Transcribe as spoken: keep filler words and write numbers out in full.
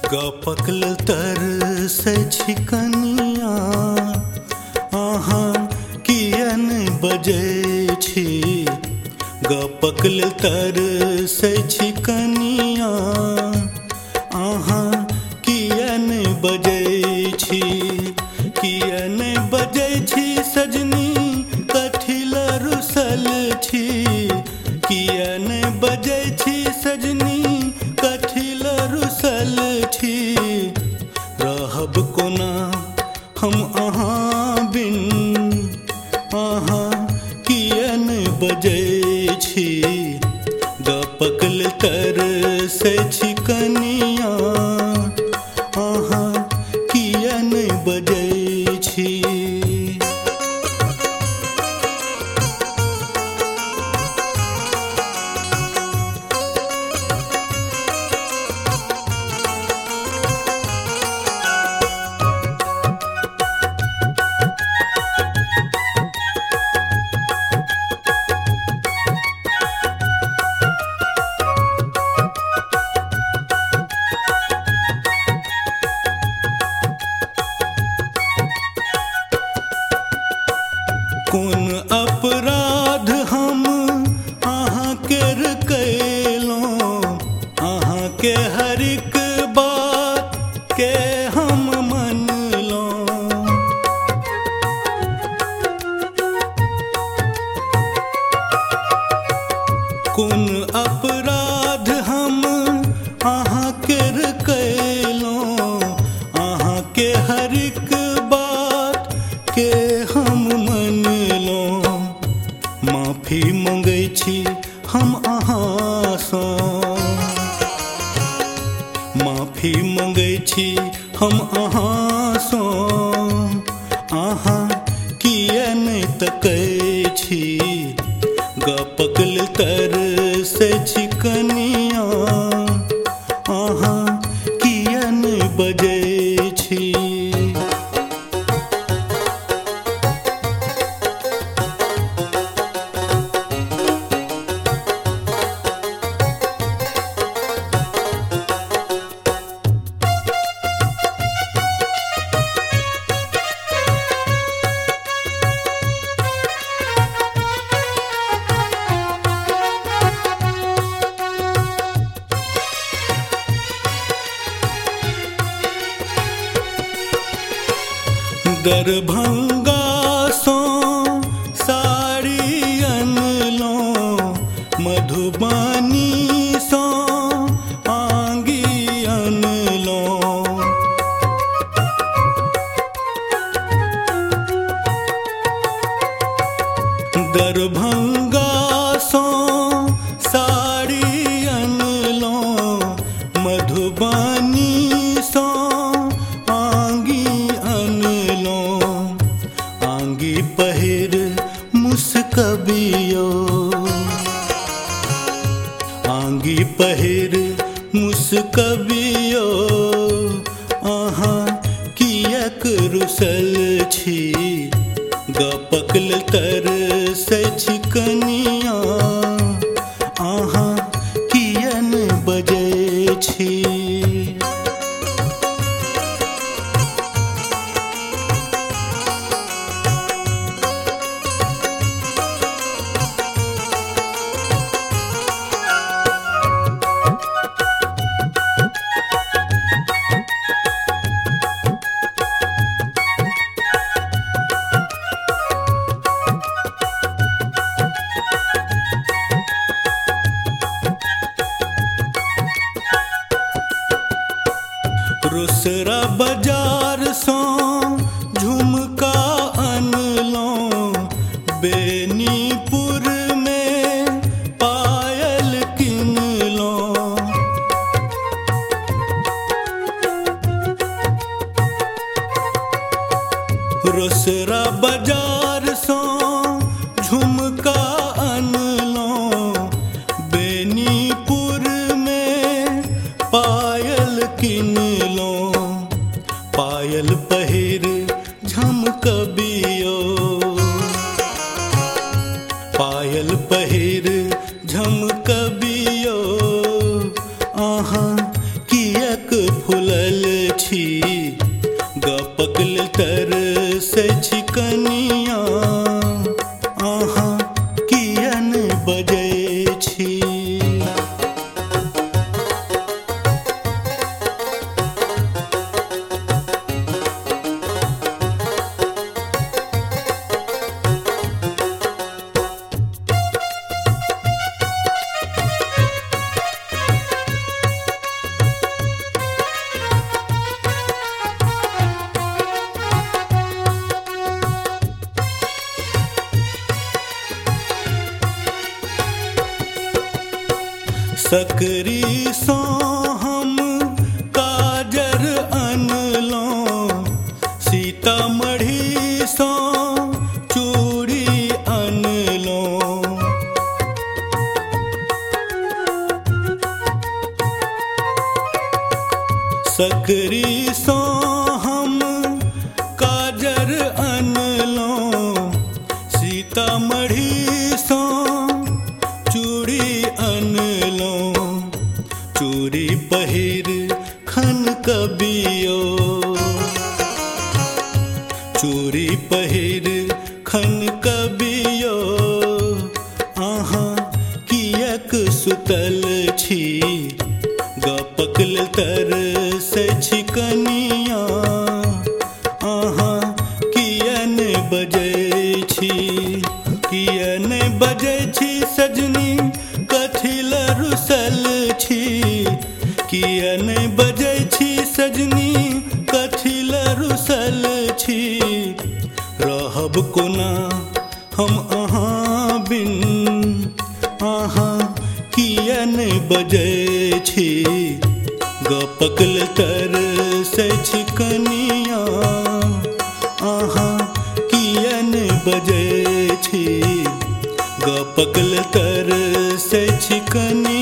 गपकल तर से छिकनिया अहाँ कियन बजै छी। गपकल तर से छिकनिया अहाँ कियन बजै छी। कियन बजै छी सजनी कथिल रुसल छी। कियन बजै छी सजनी कथिल रुसल छी। रहब कोना हम अहाँ बिन अहाँ कियन बजै छी। गपकल तर से छिकनिया अहाँ कियन बजै छी। कोन अपराध हम अहाँ केर कैलहुँ। अहाँ के हरिक बात के हम मनलहुँ। कोन अपराध हम अहाँ केर कैलहुँ। अहाँ के हरिक बात के हम मनलहुँ। माफी मंगै छी हम अहाँसँ। माफी मंगै छी हम अहाँसँ। अहाँ कियन तकै छी। गपकल तर से छिकनिया अहाँ कियन बजै छी। दरभंगा सँ साड़ी अनलहुँ। मधुबनी सँ आंगी अनलहुँ। दरभंगा सँ साड़ी अनलहुँ। मधुबनी सँ आंगी अनलहुँ। आंगी पहिर मुस्कबियो। आंगी पहिर मुस्कबियो। अहाँ किएक रुसल छी। गपकल तर से छिकनिया अहाँ कियन बजै छी। रोसड़ा बाजार सँ झुमका अनलहुँ। बेनीपुर में पायल किनलहुँ। रोसड़ा बाजार सँ झुमका अनलहुँ। बेनीपुर में पायल किनलहुँ। पायल पहिर झमकबियो। पायल पहिर झमकबियो। अहाँ किएक फुलै सकरी सो हम काजर अनलों, सीतामढ़ी सो चूड़ी अनलों। सकरी सो हम काजर अनलों, सीतामढ़ी सो चूड़ी अनलों। चूड़ी पहिर खन कबियो, चूड़ी पहिर खन कबियो। अहाँ कियक सुतल छी, गपकल तरसै छी कनिया। अहाँ कियन बजै छी, कियन बजै छी सजनी, कथी ल रुसल छी। कियन बजै छी सजनी, कथी ल रुसल छी। रहब कोना हम अहाँ बिन, अहाँ कियन बजै छी, गपकल तरसै छी कनिया। अहाँ कियन बजै छी, गपकल तरसै छी कनिया।